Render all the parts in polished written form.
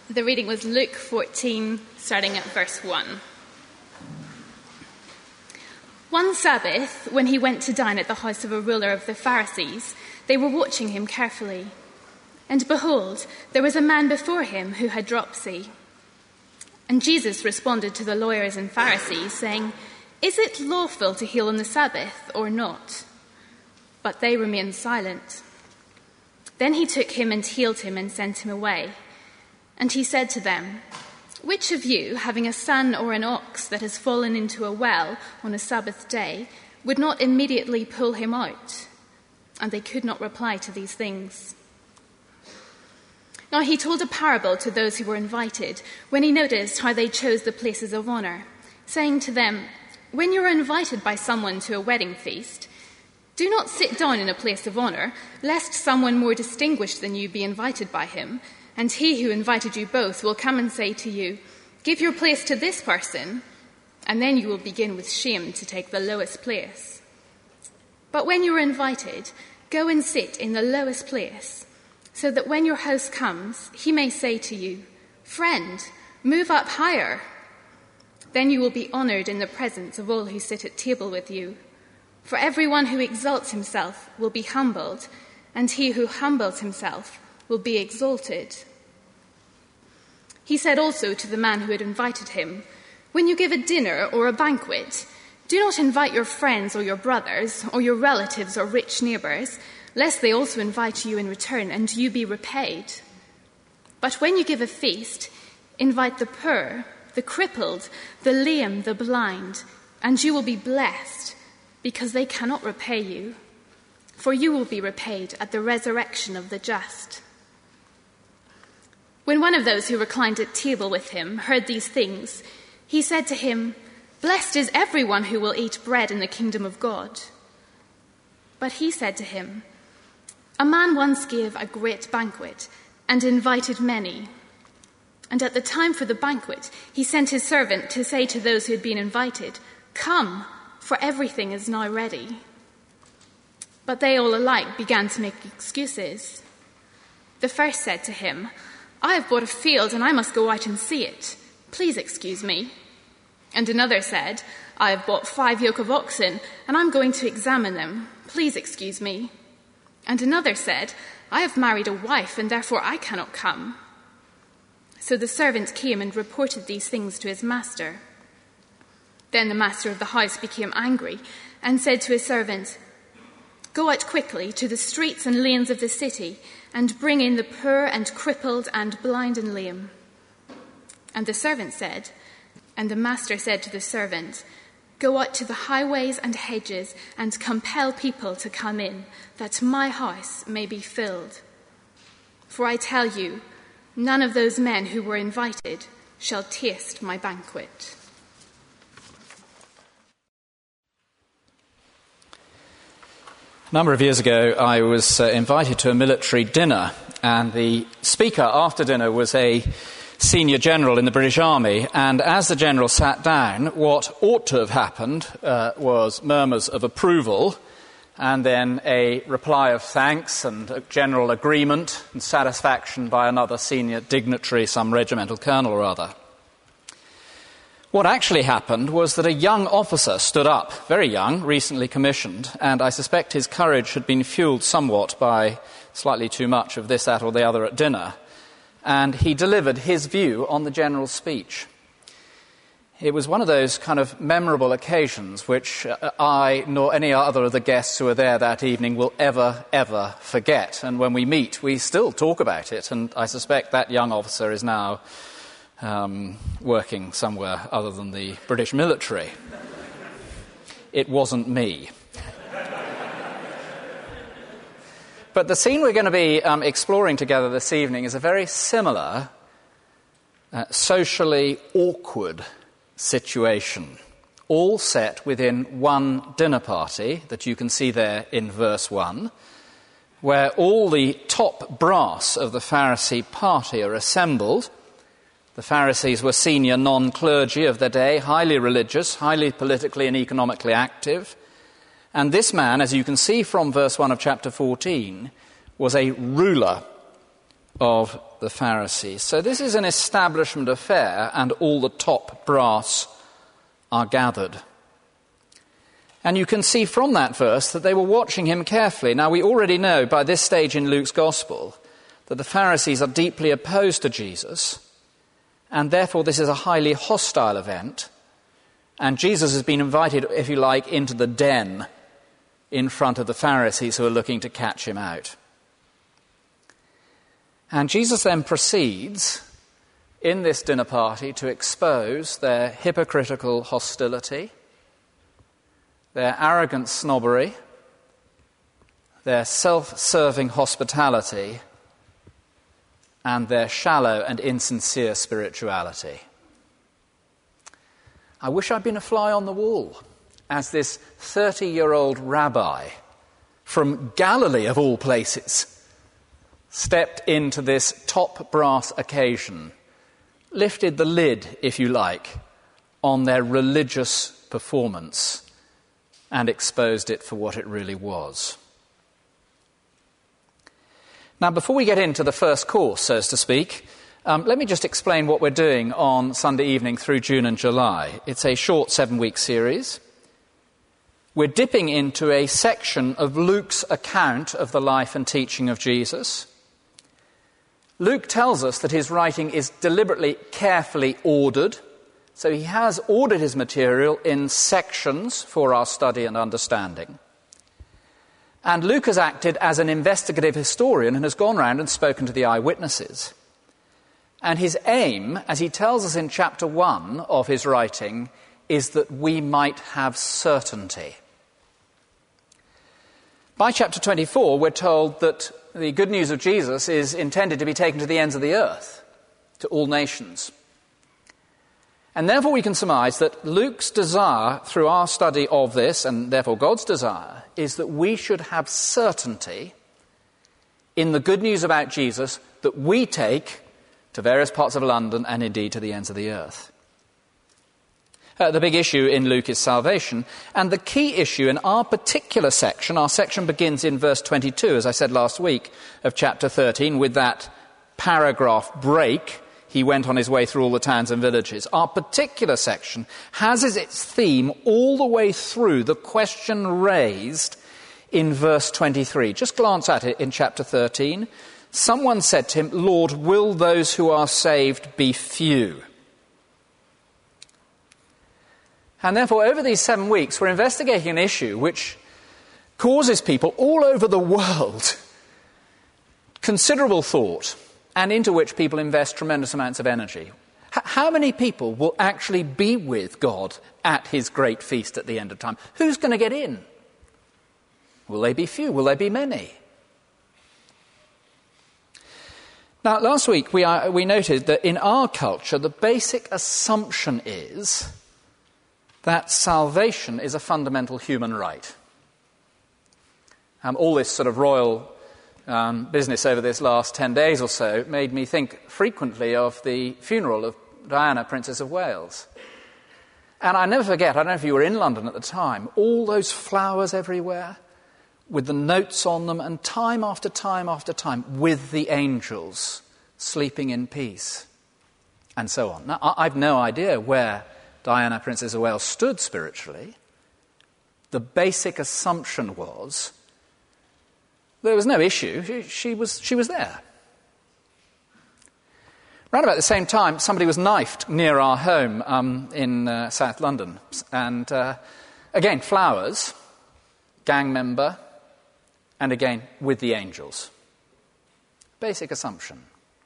The reading was Luke 14, starting at verse 1. One Sabbath, when he went to dine at the house of a ruler of the Pharisees, they were watching him carefully. And behold, there was a man before him who had dropsy. And Jesus responded to the lawyers and Pharisees, saying, "Is it lawful to heal on the Sabbath or not?" But they remained silent. Then he took him and healed him and sent him away. And he said to them, "Which of you, having a son or an ox that has fallen into a well on a Sabbath day, would not immediately pull him out?" And they could not reply to these things. Now he told a parable to those who were invited, when he noticed how they chose the places of honor, saying to them, "When you are invited by someone to a wedding feast, do not sit down in a place of honor, lest someone more distinguished than you be invited by him, and he who invited you both will come and say to you, 'Give your place to this person,' and then you will begin with shame to take the lowest place. But when you are invited, go and sit in the lowest place, so that when your host comes, he may say to you, 'Friend, move up higher.' Then you will be honored in the presence of all who sit at table with you. For everyone who exalts himself will be humbled, and he who humbles himself will be exalted." He said also to the man who had invited him, "When you give a dinner or a banquet, do not invite your friends or your brothers or your relatives or rich neighbors, lest they also invite you in return and you be repaid. But when you give a feast, invite the poor, the crippled, the lame, the blind, and you will be blessed, because they cannot repay you, for you will be repaid at the resurrection of the just." When one of those who reclined at table with him heard these things, he said to him, "Blessed is everyone who will eat bread in the kingdom of God." But he said to him, "A man once gave a great banquet and invited many. And at the time for the banquet, he sent his servant to say to those who had been invited, 'Come, for everything is now ready.' But they all alike began to make excuses. The first said to him, 'I have bought a field and I must go out and see it. Please excuse me.' And another said, 'I have bought 5 yoke of oxen and I'm going to examine them. Please excuse me.' And another said, 'I have married a wife and therefore I cannot come.' So the servant came and reported these things to his master. Then the master of the house became angry and said to his servant, 'Go out quickly to the streets and lanes of the city and bring in the poor and crippled and blind and lame.' And the master said to the servant, 'Go out to the highways and hedges and compel people to come in, that my house may be filled. For I tell you, none of those men who were invited shall taste my banquet.'" A number of years ago, I was invited to a military dinner, and the speaker after dinner was a senior general in the British Army, and as the general sat down, what ought to have happened was murmurs of approval, and then a reply of thanks and a general agreement and satisfaction by another senior dignitary, some regimental colonel or other. What actually happened was that a young officer stood up, very young, recently commissioned, and I suspect his courage had been fueled somewhat by slightly too much of this, that, or the other at dinner, and he delivered his view on the general's speech. It was one of those kind of memorable occasions which I nor any other of the guests who were there that evening will ever forget, and when we meet, we still talk about it, and I suspect that young officer is now working somewhere other than the British military. It wasn't me. But the scene we're going to be exploring together this evening is a very similar, socially awkward situation, all set within one dinner party that you can see there in verse 1, where all the top brass of the Pharisee party are assembled. The Pharisees were senior non-clergy of their day, highly religious, highly politically and economically active. And this man, as you can see from verse 1 of chapter 14, was a ruler of the Pharisees. So this is an establishment affair, and all the top brass are gathered. And you can see from that verse that they were watching him carefully. Now, we already know by this stage in Luke's Gospel that the Pharisees are deeply opposed to Jesus, and therefore this is a highly hostile event. And Jesus has been invited, if you like, into the den in front of the Pharisees who are looking to catch him out. And Jesus then proceeds in this dinner party to expose their hypocritical hostility, their arrogant snobbery, their self-serving hospitality, and their shallow and insincere spirituality. I wish I'd been a fly on the wall as this 30-year-old rabbi from Galilee, of all places, stepped into this top brass occasion, lifted the lid, if you like, on their religious performance and exposed it for what it really was. Now, before we get into the first course, so to speak, let me just explain what we're doing on Sunday evening through June and July. It's a short 7-week series. We're dipping into a section of Luke's account of the life and teaching of Jesus. Luke tells us that his writing is deliberately, carefully ordered. So he has ordered his material in sections for our study and understanding. And Luke has acted as an investigative historian and has gone round and spoken to the eyewitnesses. And his aim, as he tells us in chapter 1 of his writing, is that we might have certainty. By chapter 24, we're told that the good news of Jesus is intended to be taken to the ends of the earth, to all nations. And therefore we can surmise that Luke's desire through our study of this, and therefore God's desire, is that we should have certainty in the good news about Jesus that we take to various parts of London and indeed to the ends of the earth. The big issue in Luke is salvation, and the key issue in our particular section, our section begins in verse 22, as I said last week, of chapter 13, with that paragraph break. He went on his way through all the towns and villages. Our particular section has as its theme all the way through the question raised in verse 23. Just glance at it in chapter 13. Someone said to him, "Lord, will those who are saved be few?" And therefore, over these 7 weeks, we're investigating an issue which causes people all over the world considerable thought, and into which people invest tremendous amounts of energy. How many people will actually be with God at his great feast at the end of time? Who's going to get in? Will they be few? Will they be many? Now, last week we noted that in our culture the basic assumption is that salvation is a fundamental human right. All this sort of royal business over this last 10 days or so made me think frequently of the funeral of Diana, Princess of Wales. And I never forget, I don't know if you were in London at the time, all those flowers everywhere with the notes on them, and time after time after time, with the angels sleeping in peace, and so on. Now, I've no idea where Diana, Princess of Wales, stood spiritually. The basic assumption was there was no issue. She was there. Around about the same time, somebody was knifed near our home in South London. And again, flowers, gang member, and again, with the angels. Basic assumption.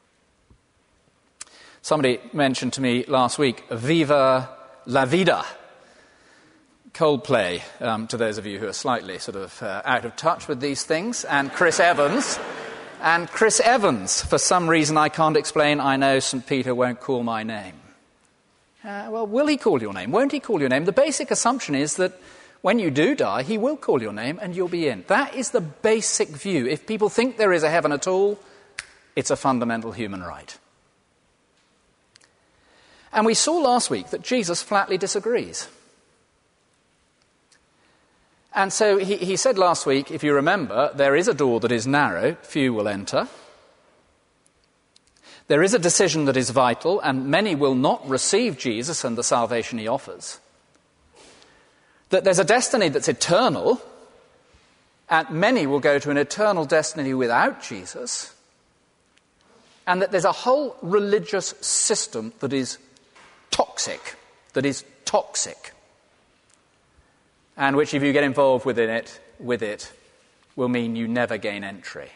Somebody mentioned to me last week, Viva la Vida. Coldplay, to those of you who are slightly sort of out of touch with these things, and Chris Evans. And Chris Evans, for some reason I can't explain, I know St. Peter won't call my name. Well, will he call your name? Won't he call your name? The basic assumption is that when you do die, he will call your name and you'll be in. That is the basic view. If people think there is a heaven at all, it's a fundamental human right. And we saw last week that Jesus flatly disagrees. And so he said last week, if you remember, there is a door that is narrow, few will enter. There is a decision that is vital, and many will not receive Jesus and the salvation he offers. That there's a destiny that's eternal, and many will go to an eternal destiny without Jesus. And that there's a whole religious system that is toxic, and which, if you get involved with it, will mean you never gain entry.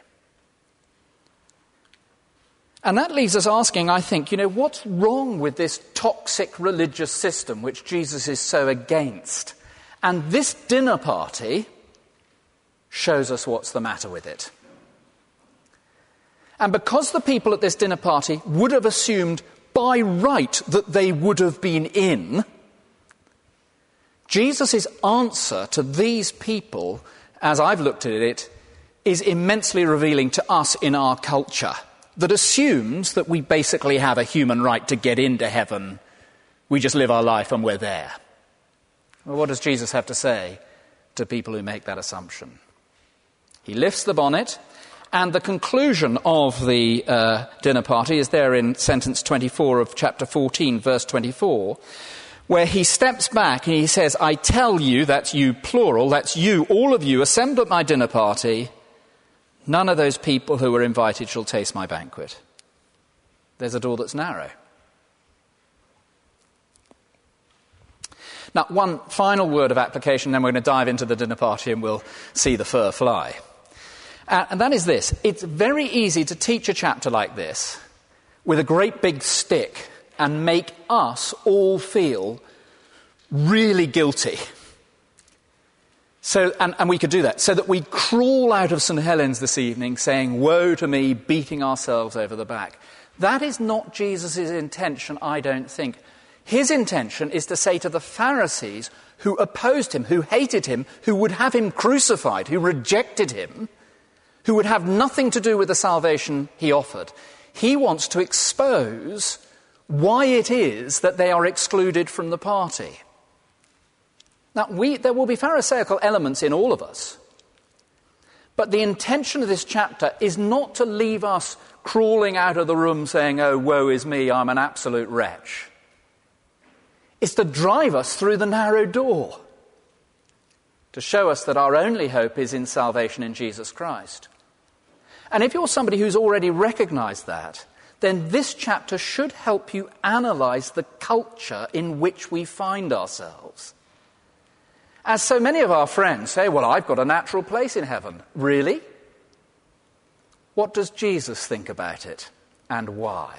And that leaves us asking, I think, what's wrong with this toxic religious system which Jesus is so against? And this dinner party shows us what's the matter with it. And because the people at this dinner party would have assumed by right that they would have been in, Jesus' answer to these people, as I've looked at it, is immensely revealing to us in our culture, that assumes that we basically have a human right to get into heaven. We just live our life and we're there. Well, what does Jesus have to say to people who make that assumption? He lifts the bonnet, and the conclusion of the dinner party is there in sentence 24 of chapter 14, verse 24, where he steps back and he says, I tell you, that's you plural, that's you, all of you assembled at my dinner party, none of those people who were invited shall taste my banquet. There's a door that's narrow. Now, one final word of application, then we're going to dive into the dinner party and we'll see the fur fly. And that is this. It's very easy to teach a chapter like this with a great big stick and make us all feel really guilty. So, and we could do that, so that we crawl out of St. Helens this evening saying, woe to me, beating ourselves over the back. That is not Jesus' intention, I don't think. His intention is to say to the Pharisees who opposed him, who hated him, who would have him crucified, who rejected him, who would have nothing to do with the salvation he offered. He wants to expose why it is that they are excluded from the party. Now, there will be Pharisaical elements in all of us. But the intention of this chapter is not to leave us crawling out of the room saying, oh, woe is me, I'm an absolute wretch. It's to drive us through the narrow door, to show us that our only hope is in salvation in Jesus Christ. And if you're somebody who's already recognized that, then this chapter should help you analyze the culture in which we find ourselves. As so many of our friends say, well, I've got a natural place in heaven. Really? What does Jesus think about it, and why?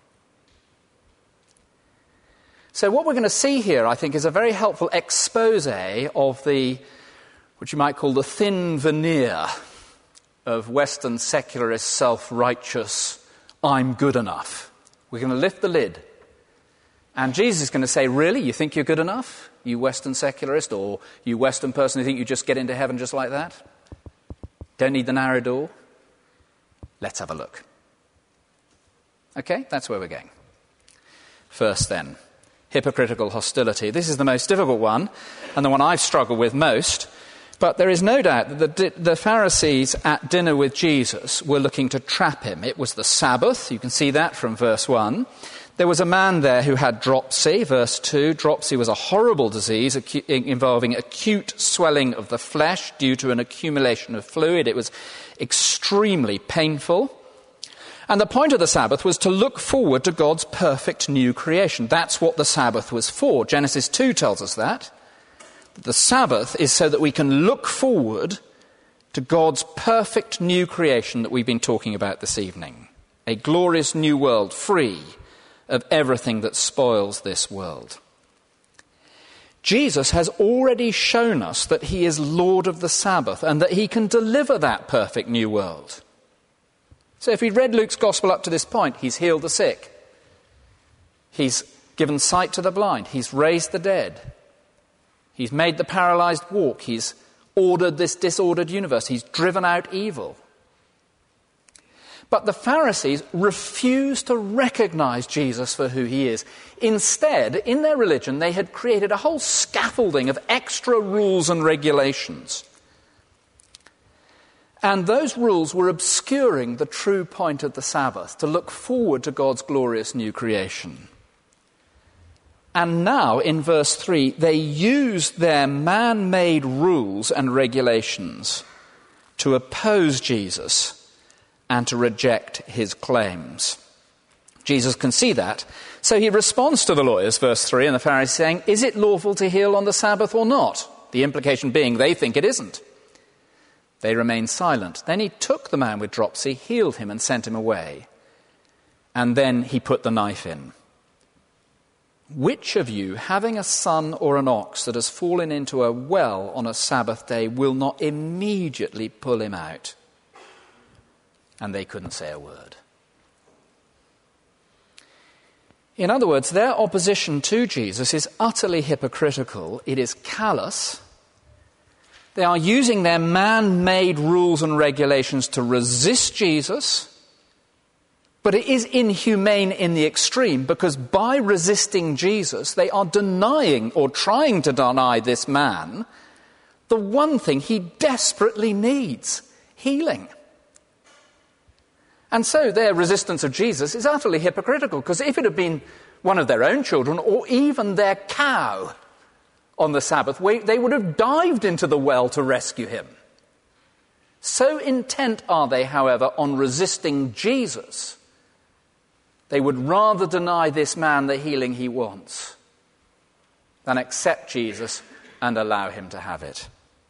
So what we're going to see here, I think, is a very helpful expose of the, what you might call the thin veneer of Western secularist, self-righteous, I'm good enough. We're going to lift the lid. And Jesus is going to say, really, you think you're good enough? You Western secularist, or you Western person who think you just get into heaven just like that? Don't need the narrow door? Let's have a look. Okay, that's where we're going. First then, hypocritical hostility. This is the most difficult one, and the one I've struggled with most. But there is no doubt that the Pharisees at dinner with Jesus were looking to trap him. It was the Sabbath. You can see that from verse 1. There was a man there who had dropsy, verse 2. Dropsy was a horrible disease involving acute swelling of the flesh due to an accumulation of fluid. It was extremely painful. And the point of the Sabbath was to look forward to God's perfect new creation. That's what the Sabbath was for. Genesis 2 tells us that. The Sabbath is so that we can look forward to God's perfect new creation that we've been talking about this evening. A glorious new world, free of everything that spoils this world. Jesus has already shown us that he is Lord of the Sabbath and that he can deliver that perfect new world. So if we'd read Luke's gospel up to this point, he's healed the sick. He's given sight to the blind. He's raised the dead. He's made the paralyzed walk. He's ordered this disordered universe. He's driven out evil. But the Pharisees refused to recognize Jesus for who he is. Instead, in their religion, they had created a whole scaffolding of extra rules and regulations. And those rules were obscuring the true point of the Sabbath, to look forward to God's glorious new creation. And now, in verse 3, they use their man-made rules and regulations to oppose Jesus and to reject his claims. Jesus can see that, so he responds to the lawyers, verse 3, and the Pharisees saying, "Is it lawful to heal on the Sabbath or not?" The implication being they think it isn't. They remain silent. Then he took the man with dropsy, healed him, and sent him away. And then he put the knife in. "Which of you, having a son or an ox that has fallen into a well on a Sabbath day, will not immediately pull him out?" And they couldn't say a word. In other words, their opposition to Jesus is utterly hypocritical. It is callous. They are using their man-made rules and regulations to resist Jesus, but it is inhumane in the extreme, because by resisting Jesus, they are denying or trying to deny this man the one thing he desperately needs: healing. And so their resistance of Jesus is utterly hypocritical, because if it had been one of their own children or even their cow on the Sabbath, they would have dived into the well to rescue him. So intent are they, however, on resisting Jesus, they would rather deny this man the healing he wants than accept Jesus and allow him to have it.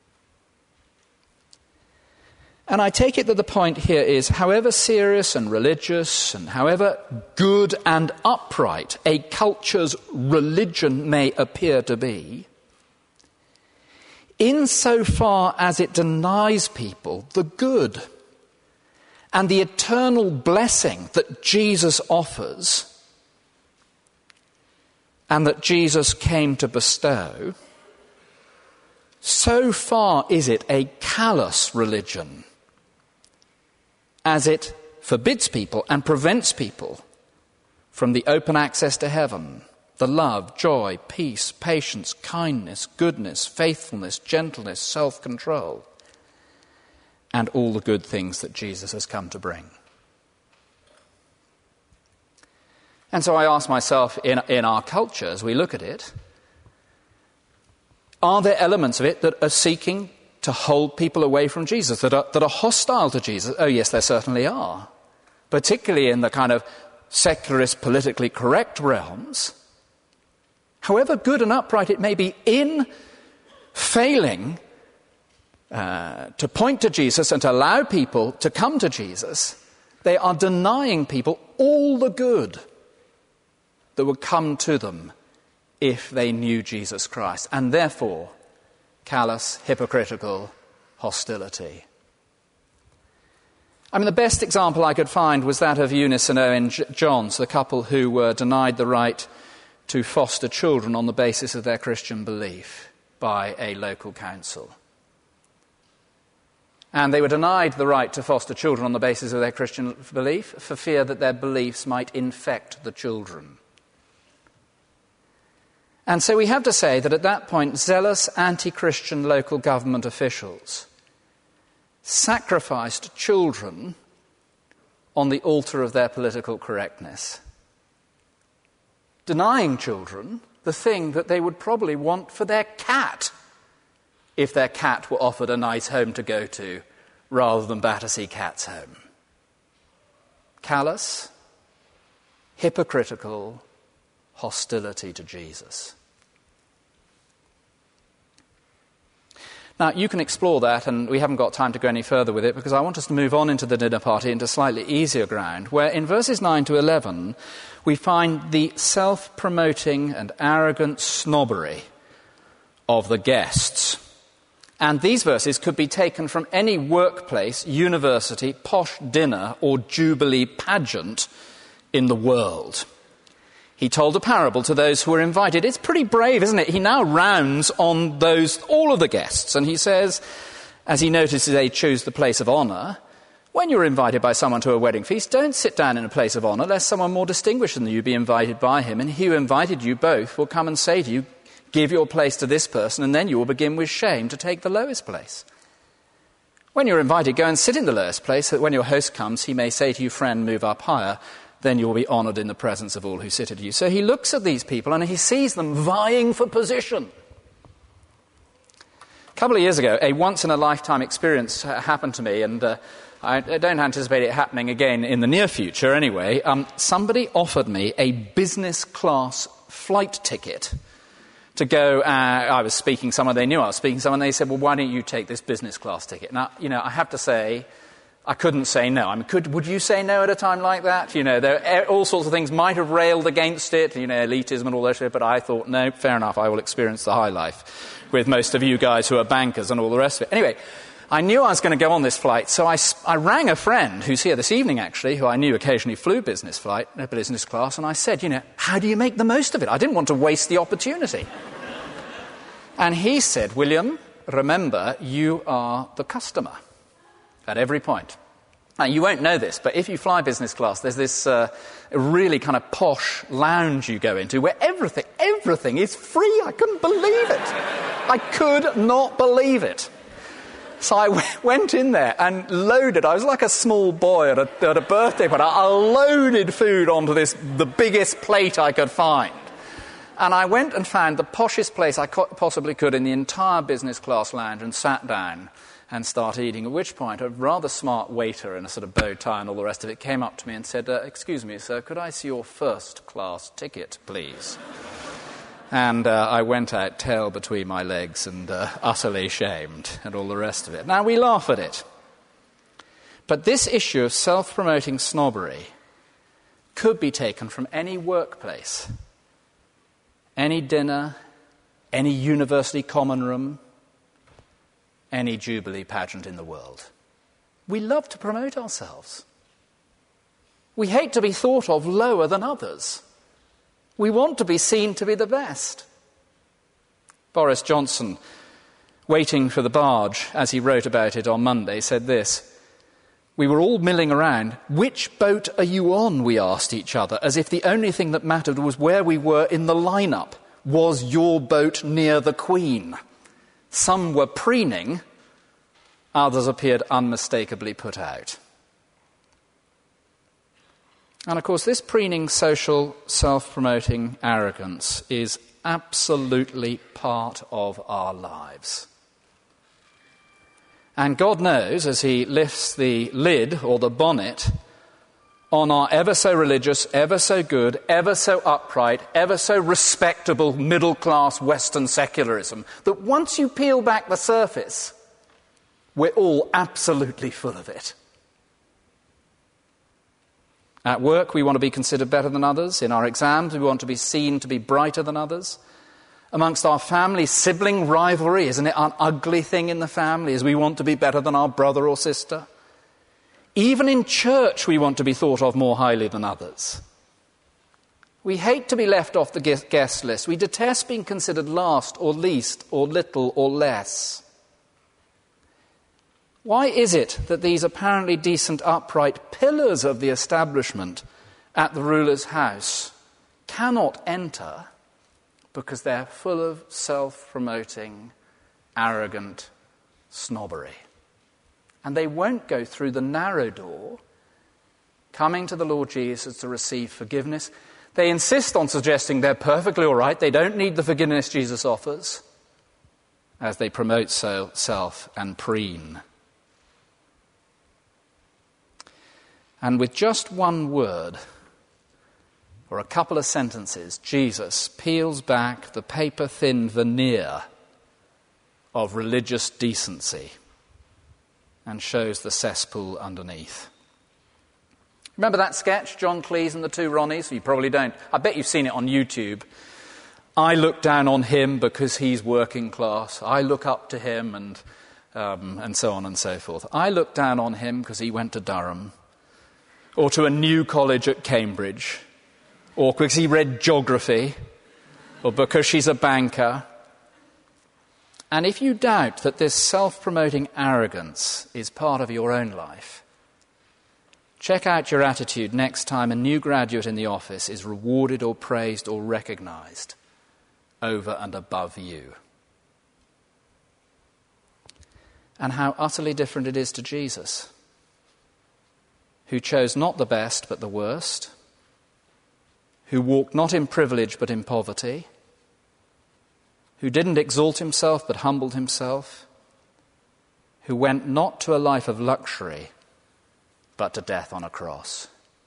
And I take it that the point here is, however serious and religious and however good and upright a culture's religion may appear to be, insofar as it denies people the good and the eternal blessing that Jesus offers and that Jesus came to bestow, so far is it a callous religion, as it forbids people and prevents people from the open access to heaven, the love, joy, peace, patience, kindness, goodness, faithfulness, gentleness, self-control, and all the good things that Jesus has come to bring. And so I ask myself, in our culture, as we look at it, are there elements of it that are seeking to hold people away from Jesus, that are hostile to Jesus? Oh yes, there certainly are, particularly in the kind of secularist, politically correct realms. However good and upright it may be, in failing to point to Jesus and to allow people to come to Jesus, they are denying people all the good that would come to them if they knew Jesus Christ, and therefore callous, hypocritical hostility. I mean, the best example I could find was that of Eunice and Owen Johns, the couple who were denied the right to foster children on the basis of their Christian belief by a local council. And they were denied the right to foster children on the basis of their Christian belief for fear that their beliefs might infect the children. And so we have to say that at that point, zealous anti-Christian local government officials sacrificed children on the altar of their political correctness, denying children the thing that they would probably want for their cat if their cat were offered a nice home to go to rather than Battersea Cat's home. Callous, hypocritical hostility to Jesus. Now, you can explore that, and we haven't got time to go any further with it, because I want us to move on into the dinner party into slightly easier ground, where in verses 9 to 11 we find the self-promoting and arrogant snobbery of the guests. And these verses could be taken from any workplace, university, posh dinner, or jubilee pageant in the world. He told a parable to those who were invited. It's pretty brave, isn't it? He now rounds on all of the guests, and he says, as he notices they choose the place of honour, when you're invited by someone to a wedding feast, don't sit down in a place of honour, lest someone more distinguished than you be invited by him, and he who invited you both will come and say to you, give your place to this person, and then you will begin with shame to take the lowest place. When you're invited, go and sit in the lowest place, so that when your host comes, he may say to you, friend, move up higher. Then you'll be honoured in the presence of all who sit at you. So he looks at these people and he sees them vying for position. A couple of years ago, a once-in-a-lifetime experience happened to me, and I don't anticipate it happening again in the near future anyway. Somebody offered me a business-class flight ticket to go. I was speaking to someone, they knew I was speaking to someone, they said, well, why don't you take this business-class ticket? Now, I have to say, I couldn't say no. Would you say no at a time like that? There all sorts of things might have railed against it, elitism and all that shit, but I thought, no, fair enough, I will experience the high life with most of you guys who are bankers and all the rest of it. Anyway, I knew I was going to go on this flight, so I rang a friend who's here this evening, actually, who I knew occasionally flew business class, and I said, how do you make the most of it? I didn't want to waste the opportunity. And he said, William, remember, you are the customer at every point. Now, you won't know this, but if you fly business class, there's this really kind of posh lounge you go into where everything is free. I couldn't believe it. I could not believe it. So I went in there and loaded. I was like a small boy at a birthday party. I loaded food onto the biggest plate I could find. And I went and found the poshest place I possibly could in the entire business class lounge and sat down and started eating, at which point a rather smart waiter in a sort of bow tie and all the rest of it came up to me and said, excuse me, sir, could I see your first-class ticket, please? And I went out, tail between my legs, and utterly shamed, and all the rest of it. Now, we laugh at it. But this issue of self-promoting snobbery could be taken from any workplace, any dinner, any university common room, any Jubilee pageant in the world. We love to promote ourselves. We hate to be thought of lower than others. We want to be seen to be the best. Boris Johnson, waiting for the barge, as he wrote about it on Monday, said this: "We were all milling around. Which boat are you on?" we asked each other, as if the only thing that mattered was where we were in the lineup. Was your boat near the Queen? Some were preening, others appeared unmistakably put out. And of course, this preening, social, self-promoting arrogance is absolutely part of our lives. And God knows, as he lifts the lid or the bonnet on our ever so religious, ever so good, ever so upright, ever so respectable middle-class Western secularism, that once you peel back the surface, we're all absolutely full of it. At work, we want to be considered better than others. In our exams, we want to be seen to be brighter than others. Amongst our family, sibling rivalry, isn't it an ugly thing in the family, as we want to be better than our brother or sister? Even in church, we want to be thought of more highly than others. We hate to be left off the guest list. We detest being considered last or least or little or less. Why is it that these apparently decent, upright pillars of the establishment at the ruler's house cannot enter? Because they're full of self-promoting, arrogant snobbery. And they won't go through the narrow door, coming to the Lord Jesus to receive forgiveness. They insist on suggesting they're perfectly all right, they don't need the forgiveness Jesus offers, as they promote self and preen. And with just one word, or a couple of sentences, Jesus peels back the paper-thin veneer of religious decency and shows the cesspool underneath. Remember that sketch, John Cleese and the two Ronnies? You probably don't. I bet you've seen it on YouTube. I look down on him because he's working class. I look up to him and so on and so forth. I look down on him because he went to Durham, or to a new college at Cambridge, or because he read geography, or because she's a banker. And if you doubt that this self-promoting arrogance is part of your own life, check out your attitude next time a new graduate in the office is rewarded or praised or recognized over and above you. and how utterly different it is to Jesus, who chose not the best but the worst, who walked not in privilege but in poverty, who didn't exalt himself but humbled himself, who went not to a life of luxury but to death on a cross.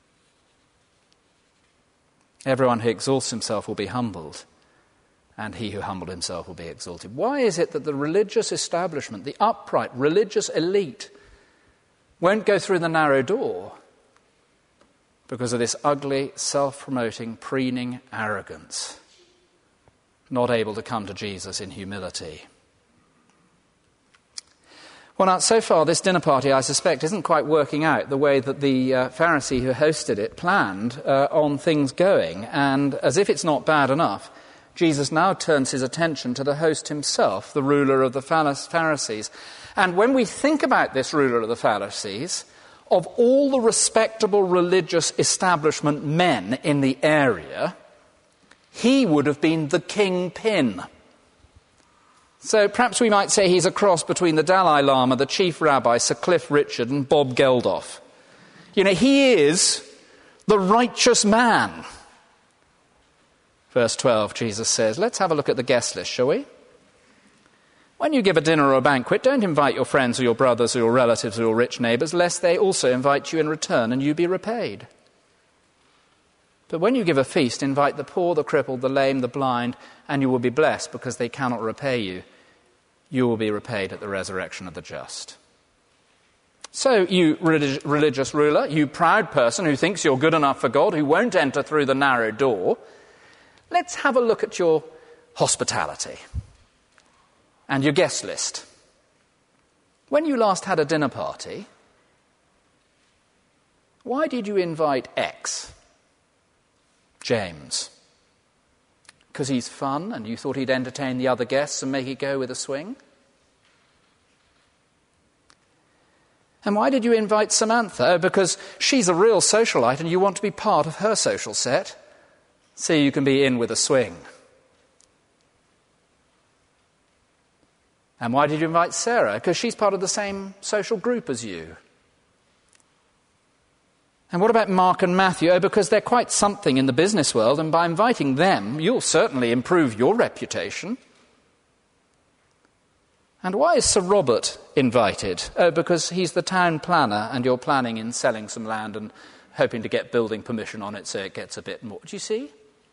Everyone who exalts himself will be humbled, and he who humbled himself will be exalted. Why is it that the religious establishment, the upright religious elite, won't go through the narrow door? Because of this ugly, self-promoting, preening arrogance, not able to come to Jesus in humility. Well, now, so far, this dinner party, I suspect, isn't quite working out the way that the Pharisee who hosted it planned on things going. And as if it's not bad enough, Jesus now turns his attention to the host himself, the ruler of the Pharisees. And when we think about this ruler of the Pharisees, of all the respectable religious establishment men in the area, he would have been the kingpin. So perhaps we might say he's a cross between the Dalai Lama, the chief rabbi, Sir Cliff Richard, and Bob Geldof. You know, he is the righteous man. Verse 12, Jesus says, let's have a look at the guest list, shall we? When you give a dinner or a banquet, don't invite your friends or your brothers or your relatives or your rich neighbours, lest they also invite you in return and you be repaid. But when you give a feast, invite the poor, the crippled, the lame, the blind, and you will be blessed because they cannot repay you. You will be repaid at the resurrection of the just. So, you religious ruler, you proud person who thinks you're good enough for God, who won't enter through the narrow door, let's have a look at your hospitality and your guest list. When you last had a dinner party, why did you invite X, James? Because he's fun and you thought he'd entertain the other guests and make it go with a swing? And why did you invite Samantha? Oh, because she's a real socialite and you want to be part of her social set, so you can be in with a swing. And why did you invite Sarah? Because she's part of the same social group as you. And what about Mark and Matthew? Oh, because they're quite something in the business world, and by inviting them, you'll certainly improve your reputation. And why is Sir Robert invited? Oh, because he's the town planner, and you're planning in selling some land and hoping to get building permission on it so it gets a bit more. Do you see?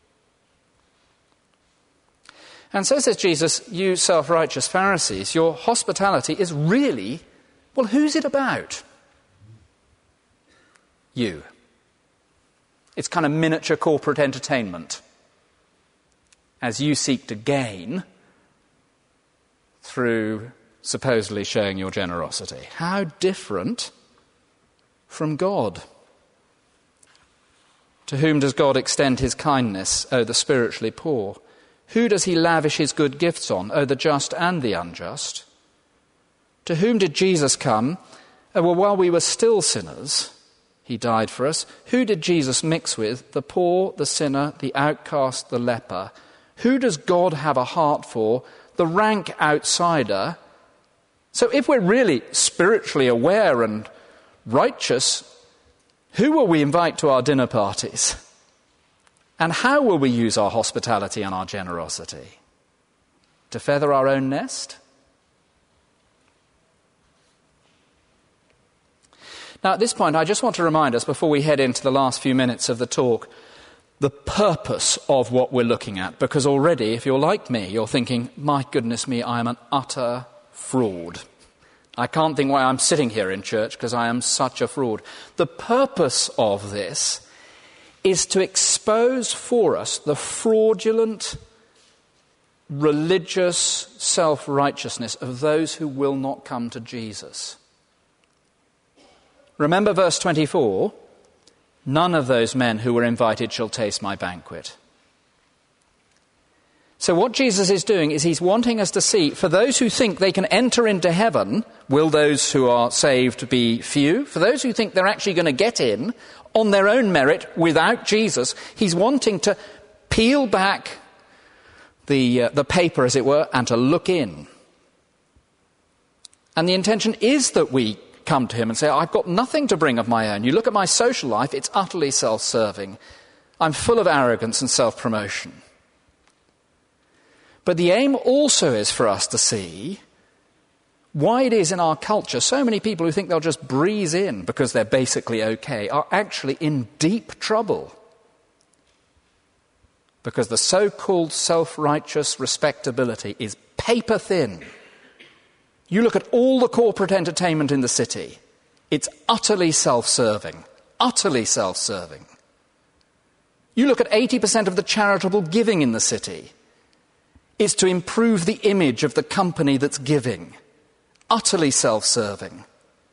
And so says Jesus, you self-righteous Pharisees, your hospitality is really, well, who's it about? You. It's kind of miniature corporate entertainment as you seek to gain through supposedly showing your generosity. How different from God. To whom does God extend his kindness? Oh, the spiritually poor. Who does he lavish his good gifts on? Oh, the just and the unjust. To whom did Jesus come? Oh, well, while we were still sinners, he died for us. Who did Jesus mix with? The poor, the sinner, the outcast, the leper. Who does God have a heart for? The rank outsider. So if we're really spiritually aware and righteous, who will we invite to our dinner parties? And how will we use our hospitality and our generosity? To feather our own nest? Now, at this point, I just want to remind us, before we head into the last few minutes of the talk, the purpose of what we're looking at. Because already, if you're like me, you're thinking, my goodness me, I am an utter fraud. I can't think why I'm sitting here in church because I am such a fraud. The purpose of this is to expose for us the fraudulent religious self-righteousness of those who will not come to Jesus. Remember verse 24, none of those men who were invited shall taste my banquet. So what Jesus is doing is he's wanting us to see, for those who think they can enter into heaven, will those who are saved be few? For those who think they're actually going to get in on their own merit without Jesus, he's wanting to peel back the paper, as it were, and to look in. And the intention is that we come to him and say, I've got nothing to bring of my own. You look at my social life, it's utterly self-serving. I'm full of arrogance and self-promotion. But the aim also is for us to see why it is in our culture so many people who think they'll just breeze in because they're basically okay are actually in deep trouble. Because the so-called self-righteous respectability is paper thin. You look at all the corporate entertainment in the city, it's utterly self-serving, utterly self-serving. You look at 80% of the charitable giving in the city, it's to improve the image of the company that's giving, utterly self-serving.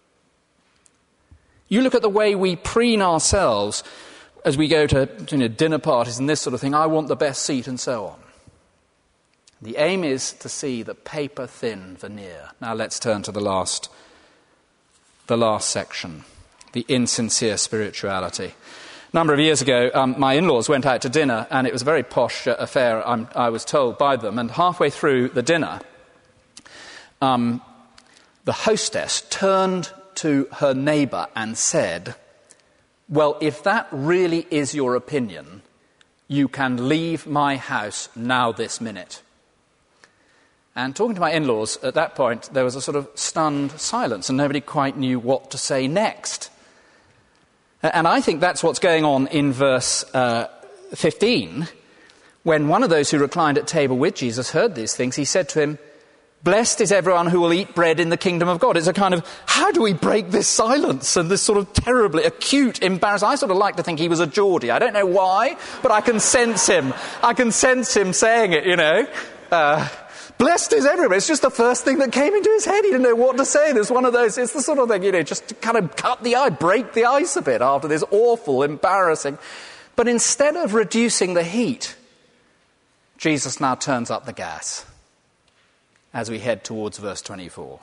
You look at the way we preen ourselves as we go to dinner parties and this sort of thing, I want the best seat and so on. The aim is to see the paper-thin veneer. Now let's turn to the last section, the insincere spirituality. A number of years ago, my in-laws went out to dinner, and it was a very posh affair, I was told by them. And halfway through the dinner, the hostess turned to her neighbour and said, well, if that really is your opinion, you can leave my house now this minute. And talking to my in-laws at that point, there was a sort of stunned silence and nobody quite knew what to say next. And I think that's what's going on in verse 15. When one of those who reclined at table with Jesus heard these things, he said to him, blessed is everyone who will eat bread in the kingdom of God. It's a kind of, how do we break this silence and this sort of terribly acute embarrassment? I sort of like to think he was a Geordie. I don't know why, but I can sense him. I can sense him saying it, Blessed is everyone. It's just the first thing that came into his head. He didn't know what to say. There's one of those, it's the sort of thing, just to kind of cut the ice, break the ice a bit after this awful, embarrassing. But instead of reducing the heat, Jesus now turns up the gas as we head towards verse 24.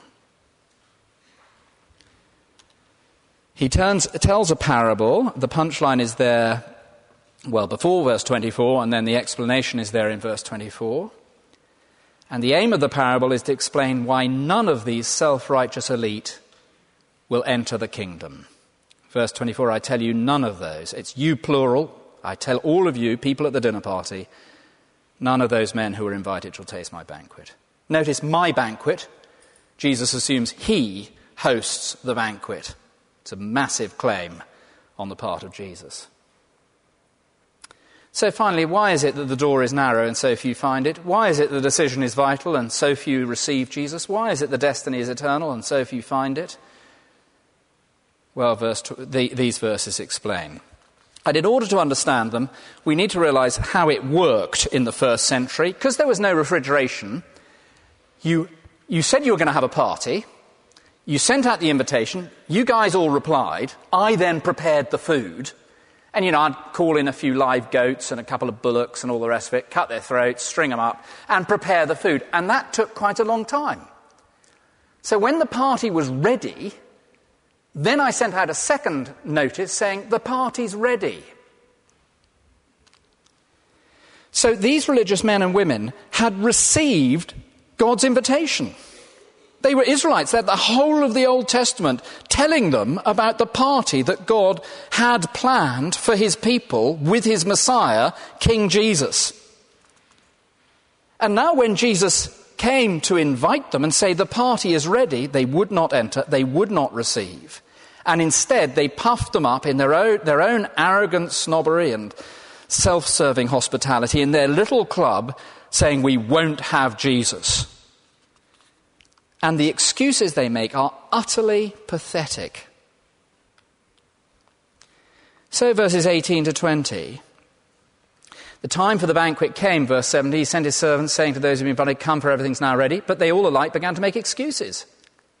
He tells a parable. The punchline is there, before verse 24, and then the explanation is there in verse 24. And the aim of the parable is to explain why none of these self-righteous elite will enter the kingdom. Verse 24, I tell you none of those. It's you plural. I tell all of you, people at the dinner party, none of those men who are invited shall taste my banquet. Notice my banquet. Jesus assumes he hosts the banquet. It's a massive claim on the part of Jesus. So finally, why is it that the door is narrow and so few find it? Why is it the decision is vital and so few receive Jesus? Why is it the destiny is eternal and so few find it? Well, these verses explain. And in order to understand them, we need to realize how it worked in the first century. Because there was no refrigeration, you said you were going to have a party, you sent out the invitation, you guys all replied, I then prepared the food. And, I'd call in a few live goats and a couple of bullocks and all the rest of it, cut their throats, string them up, and prepare the food. And that took quite a long time. So when the party was ready, then I sent out a second notice saying, the party's ready. So these religious men and women had received God's invitation. They were Israelites. They had the whole of the Old Testament telling them about the party that God had planned for his people with his Messiah, King Jesus. And now when Jesus came to invite them and say the party is ready, they would not enter, they would not receive. And instead they puffed them up in their own arrogant snobbery and self-serving hospitality in their little club, saying we won't have Jesus. And the excuses they make are utterly pathetic. So verses 18 to 20. The time for the banquet came, verse 70. He sent his servants, saying to those who had been invited, come, for everything's now ready. But they all alike began to make excuses.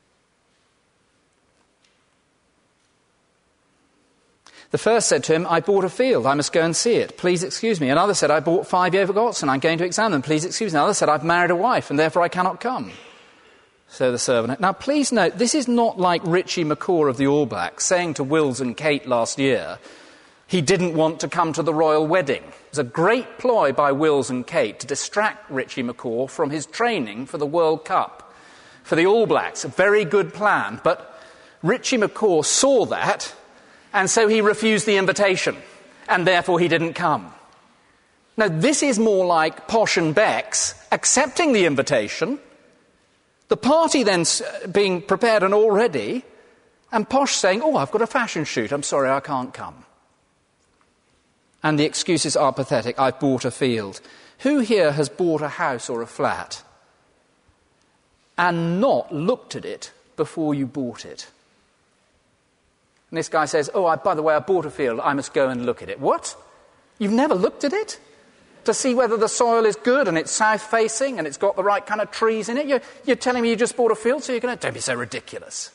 The first said to him, I bought a field, I must go and see it. Please excuse me. Another said, I bought 5 yoke of oxen, I'm going to examine them. Please excuse me. Another said, I've married a wife, and therefore I cannot come. So the servant. Now, please note, this is not like Richie McCaw of the All Blacks saying to Wills and Kate last year he didn't want to come to the royal wedding. It was a great ploy by Wills and Kate to distract Richie McCaw from his training for the World Cup. for the All Blacks. A very good plan. But Richie McCaw saw that, and so he refused the invitation, and therefore he didn't come. Now, this is more like Posh and Bex accepting the invitation, the party then being prepared and all ready, and Posh saying, "Oh, I've got a fashion shoot, I'm sorry, I can't come." And the excuses are pathetic. I've bought a field. Who here has bought a house or a flat and not looked at it before you bought it? And this guy says, "Oh, by the way, I bought a field, I must go and look at it." What? You've never looked at it? To see whether the soil is good and it's south-facing and it's got the right kind of trees in it? You're telling me you just bought a field, so you're going to... Don't be so ridiculous.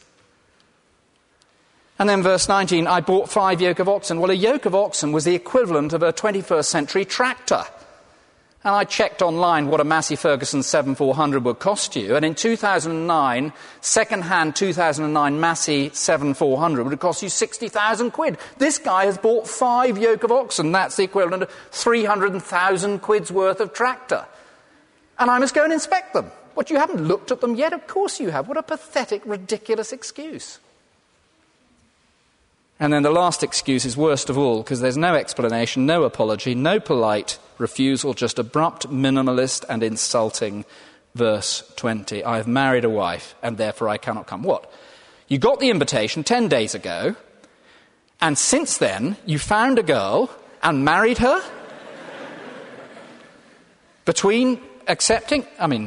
And then verse 19, I bought 5 yoke of oxen. Well, a yoke of oxen was the equivalent of a 21st century tractor. And I checked online what a Massey Ferguson 7400 would cost you. And in 2009, second-hand 2009 Massey 7400 would have cost you 60,000 quid. This guy has bought 5 yoke of oxen. That's the equivalent of 300,000 quid's worth of tractor. And I must go and inspect them. What, you haven't looked at them yet? Of course you have. What a pathetic, ridiculous excuse. And then the last excuse is worst of all, because there's no explanation, no apology, no polite refusal, just abrupt, minimalist and insulting. Verse 20, I have married a wife and therefore I cannot come. What? You got the invitation 10 days ago, and since then you found a girl and married her? Between accepting...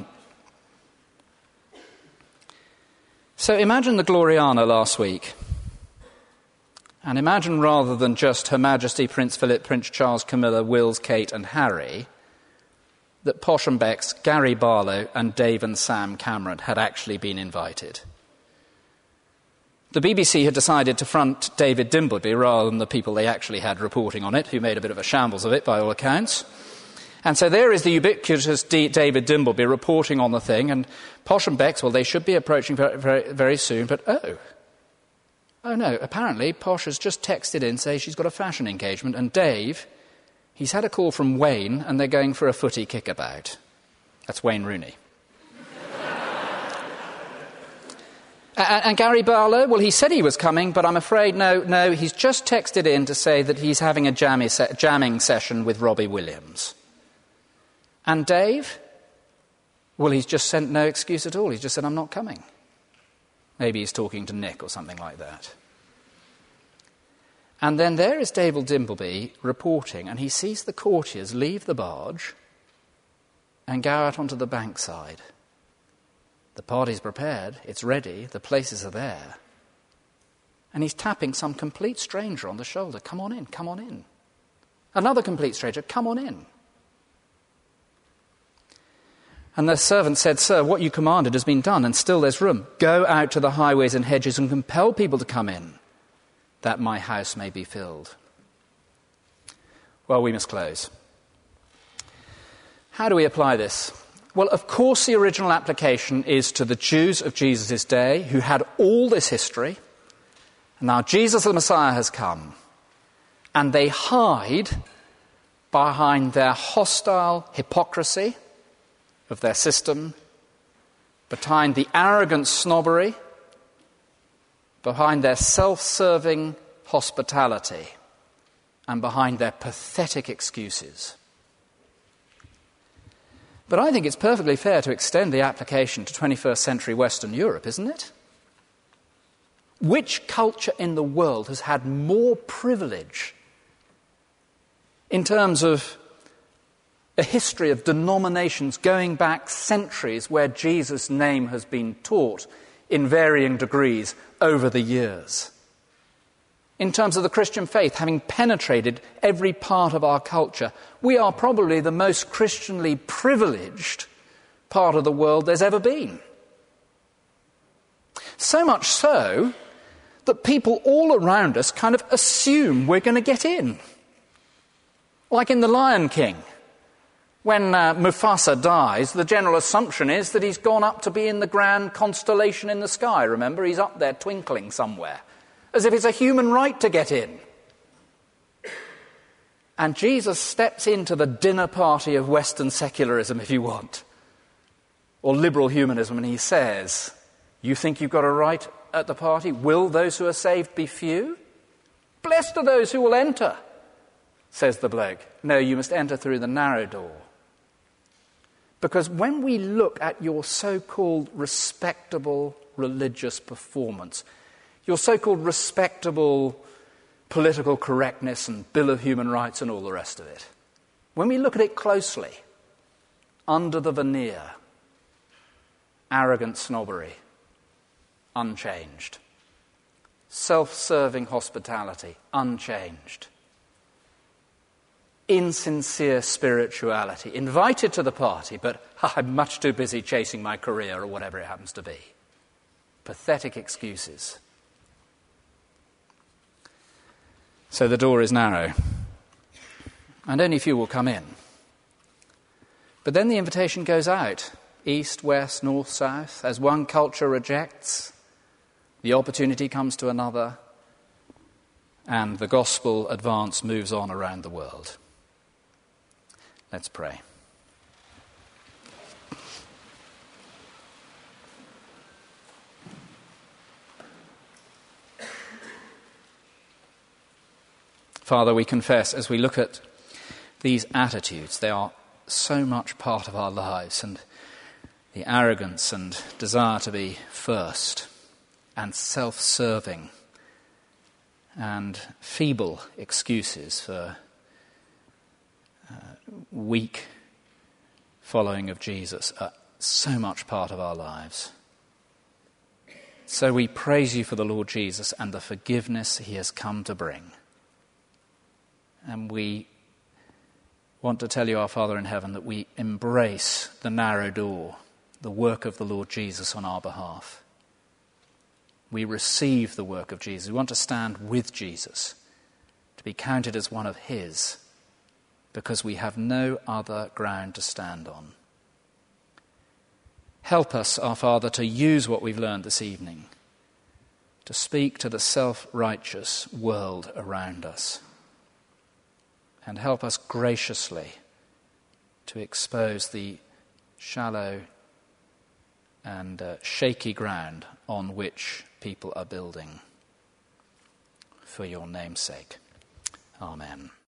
So imagine the Gloriana last week. And imagine, rather than just Her Majesty Prince Philip, Prince Charles, Camilla, Wills, Kate and Harry, that Posh and Bex, Gary Barlow and Dave and Sam Cameron had actually been invited. The BBC had decided to front David Dimbleby rather than the people they actually had reporting on it, who made a bit of a shambles of it by all accounts. And so there is the ubiquitous David Dimbleby reporting on the thing, and Posh and Bex, well, they should be approaching very, very, very soon, but Oh no, apparently Posh has just texted in saying she's got a fashion engagement, and Dave, he's had a call from Wayne and they're going for a footy kickabout. That's Wayne Rooney. And Gary Barlow, well, he said he was coming, but I'm afraid no, he's just texted in to say that he's having a jamming session with Robbie Williams. And Dave, well, he's just sent no excuse at all. He's just said, I'm not coming. Maybe he's talking to Nick or something like that. And then there is David Dimbleby reporting, and he sees the courtiers leave the barge and go out onto the bankside. The party's prepared, it's ready, the places are there. And he's tapping some complete stranger on the shoulder. Come on in, come on in. Another complete stranger, come on in. And the servant said, Sir, what you commanded has been done, and still there's room. Go out to the highways and hedges and compel people to come in, that my house may be filled. Well, we must close. How do we apply this? Well, of course, the original application is to the Jews of Jesus' day, who had all this history. And now Jesus the Messiah has come, and they hide behind their hostile hypocrisy of their system, behind the arrogant snobbery, behind their self-serving hospitality, and behind their pathetic excuses. But I think it's perfectly fair to extend the application to 21st century Western Europe, isn't it? Which culture in the world has had more privilege in terms of a history of denominations going back centuries where Jesus' name has been taught in varying degrees over the years? In terms of the Christian faith having penetrated every part of our culture, we are probably the most Christianly privileged part of the world there's ever been. So much so that people all around us kind of assume we're going to get in. Like in The Lion King. When Mufasa dies, the general assumption is that he's gone up to be in the grand constellation in the sky. Remember, he's up there twinkling somewhere, as if it's a human right to get in. And Jesus steps into the dinner party of Western secularism, if you want, or liberal humanism, and he says, you think you've got a right at the party? Will those who are saved be few? Blessed are those who will enter, says the bloke. No, you must enter through the narrow door. Because when we look at your so-called respectable religious performance, your so-called respectable political correctness and Bill of Human Rights and all the rest of it, when we look at it closely, under the veneer, arrogant snobbery, unchanged. Self-serving hospitality, unchanged. Insincere spirituality, invited to the party, but I'm much too busy chasing my career or whatever it happens to be. Pathetic excuses. So the door is narrow, and only few will come in. But then the invitation goes out, east, west, north, south. As one culture rejects, the opportunity comes to another, and the gospel advance moves on around the world. Let's pray. Father, we confess as we look at these attitudes, they are so much part of our lives, and the arrogance and desire to be first and self-serving and feeble excuses for weak following of Jesus are so much part of our lives. So we praise you for the Lord Jesus and the forgiveness he has come to bring. And we want to tell you, our Father in heaven, that we embrace the narrow door, the work of the Lord Jesus on our behalf. We receive the work of Jesus. We want to stand with Jesus, to be counted as one of his, because we have no other ground to stand on. Help us, our Father, to use what we've learned this evening, to speak to the self-righteous world around us. And help us graciously to expose the shallow and shaky ground on which people are building. For your name's sake. Amen.